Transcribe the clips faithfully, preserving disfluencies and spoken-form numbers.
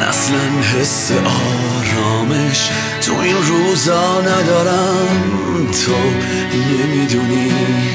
اصلا حس آرامش تو این روزا ندارم. تو نمیدونی،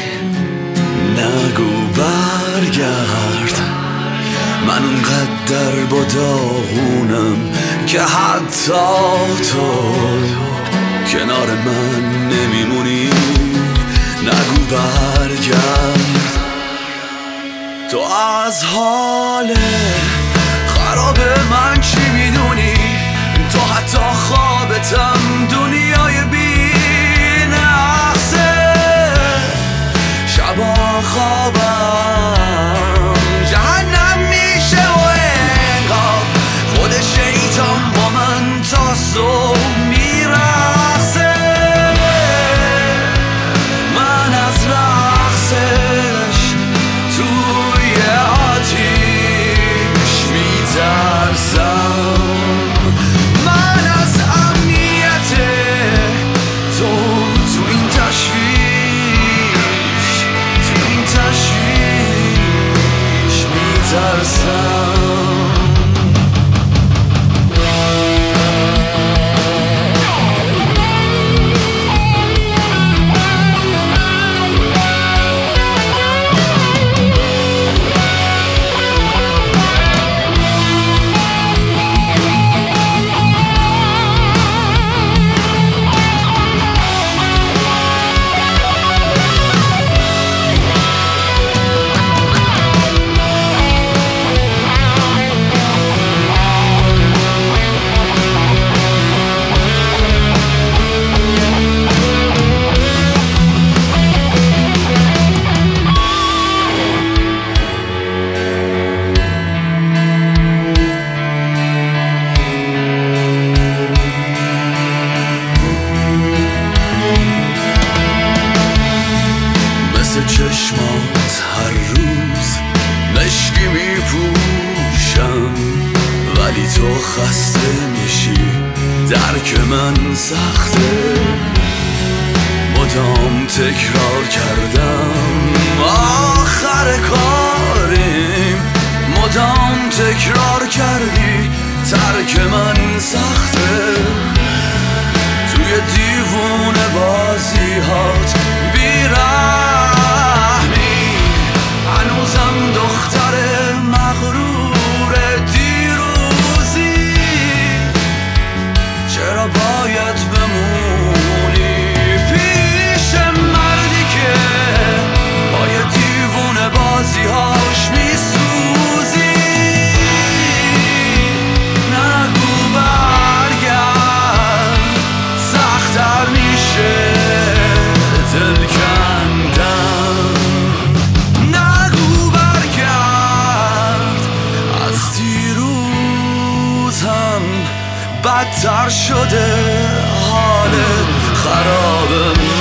نگو برگرد. من اونقدر با داغونم که حتی تو کنار من نمیمونی. نگو برگرد. تو از حال خراب من چی میدونی؟ تو حتی خوابتم دنیای بی نقصه. شبا خوابم جهنم میشه و انگار خود شیطان با من تا صبح میرقصه. من از رقصش توی آتیش میترسم. من از امنیت تو تو این تشویش تو این تشویش میترسم. چشمات هر روز مشکی میپوشم، ولی تو خسته میشی، درک من سخته. مدام تکرار کردم آخر کاریم، مدام تکرار کردی ترک من سخته. توی دیوونه بازی هات بیرحمی، هنوزم دختر مغرور دیروزی. چرا باید بمونی پیش مردی که با یه دیوونه بازی هاش میسوزی؟ نگو برگرد، سخت‌تر میشه دل کندن. نگو برگرد، از دیروز هم بدتر شده حال خرابم.